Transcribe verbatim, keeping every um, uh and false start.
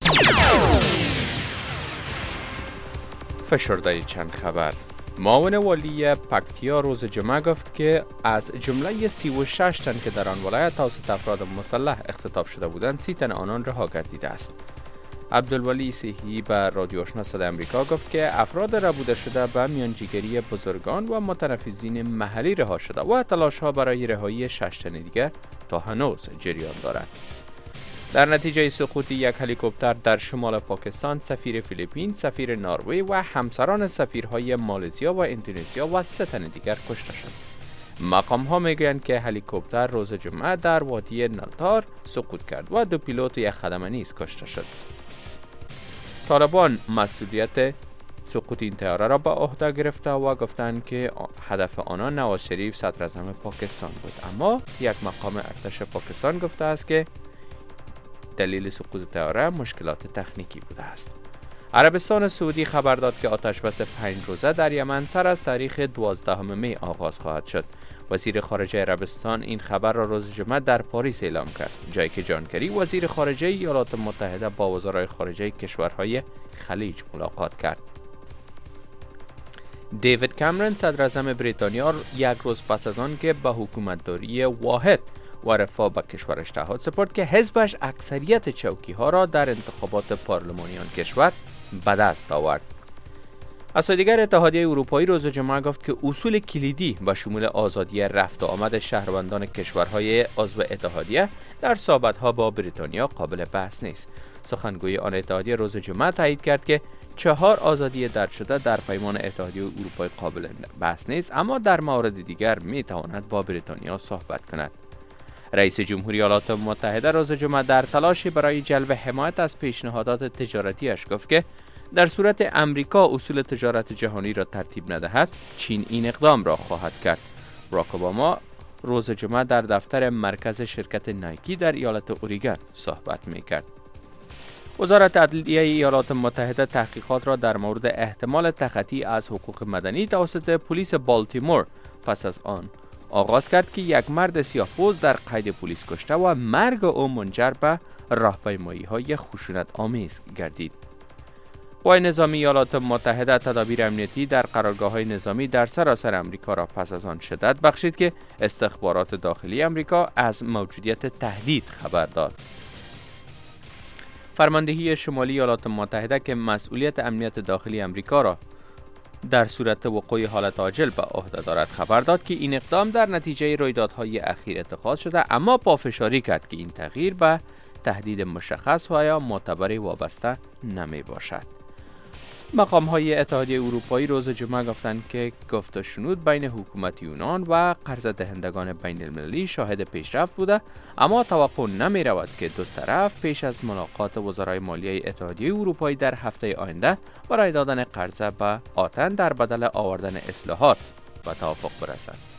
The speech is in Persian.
فشرده چند خبر. معاون والی پکتیا روز جمعه گفت که از جمله سی و شش تن که در آن ولایت توسط افراد مسلح اختطاف شده بودند، سی تن آنان رها گردیده است. عبدالولی سیحی به رادیو آشنا صدای آمریکا گفت که افراد ربوده شده به میانجیگری بزرگان و متنفذین محلی رها شده و تلاش ها برای رهایی شش تن دیگر تا هنوز جریان دارد. در نتیجه سقوط یک هلیکوپتر در شمال پاکستان، سفیر فیلیپین، سفیر نروژ و همسران سفیرهای مالزیا و اندونزیا و سه تن دیگر کشته شد. مقام ها میگویند که هلیکوپتر روز جمعه در وادی نلتار سقوط کرد و دو پیلوت و یک خدمه نیز کشته شد. طالبان مسئولیت سقوط این طیاره را به عهده گرفته و گفتند که هدف آنها نواز شریف صدر اعظم پاکستان بود، اما یک مقام ارتش پاکستان گفته است که دلیل سقوط طیاره مشکلات تکنیکی بوده است. عربستان سعودی خبر داد که آتشبس پنج روزه در یمن سر از تاریخ دوازدهم می آغاز خواهد شد. وزیر خارجه عربستان این خبر را روز جمعه در پاریس اعلام کرد، جایی که جان کری وزیر خارجه ایالات متحده با وزرای خارجه کشورهای خلیج ملاقات کرد. دیوید کامرون صدر اعظم بریتانیا یک روز پس از آن که به حکومتداری واحد و رفاه به کشورش تعهد سپرد که حزبش اکثریت چوکی ها را در انتخابات پارلمانی آن کشور به دست آورد. از سوی دیگر اتحادیه اروپایی روز جمعه گفت که اصول کلیدی و شمول آزادی رفت و آمد شهروندان کشورهای عضو اتحادیه در صحبت‌ها با بریتانیا قابل بحث نیست. سخنگوی آن اتحادیه روز جمعه تایید کرد که چهار آزادی درج شده در پیمان اتحادیه اروپایی قابل بحث نیست، اما در موارد دیگر می‌تواند با بریتانیا صحبت کند. رئیس جمهوری ایالات متحده روز جمعه در تلاشی برای جلب حمایت از پیشنهادات تجارتیش گفت که در صورت امریکا اصول تجارت جهانی را ترتیب ندهد، چین این اقدام را خواهد کرد. باراک اوباما روز جمعه در دفتر مرکز شرکت نایکی در ایالت اوریگون صحبت می‌کرد. وزارت عدلیه ایالات متحده تحقیقات را در مورد احتمال تخطی از حقوق مدنی توسط پلیس بالتیمور پس از آن آغاز کرد که یک مرد سیاه‌پوست در قید پلیس کشته و مرگ او منجر به راهپیمایی‌های خشونت آمیز گردید. قوای نظامی ایالات متحده تدابیر امنیتی در قرارگاه‌های نظامی در سراسر امریکا را پس از آن شدت بخشید که استخبارات داخلی امریکا از موجودیت تهدید خبر داد. فرماندهی شمالی ایالات متحده که مسئولیت امنیت داخلی امریکا را در صورت وقوع حالت عاجل به عهده دارد خبر داد که این اقدام در نتیجه رویدادهای اخیر اتخاذ شده، اما پافشاری کرد که این تغییر به تهدید مشخص و یا معتبری وابسته نمی باشد. مقام های اتحادیه اروپایی روز جمعه گفتند که گفت و شنود بین حکومت یونان و قرض دهندگان بین المللی شاهد پیشرفت بوده، اما توقع نمی رود که دو طرف پیش از ملاقات وزرای مالیه اتحادیه اروپایی در هفته آینده برای دادن قرض به آتن در بدل آوردن اصلاحات به توافق برسد.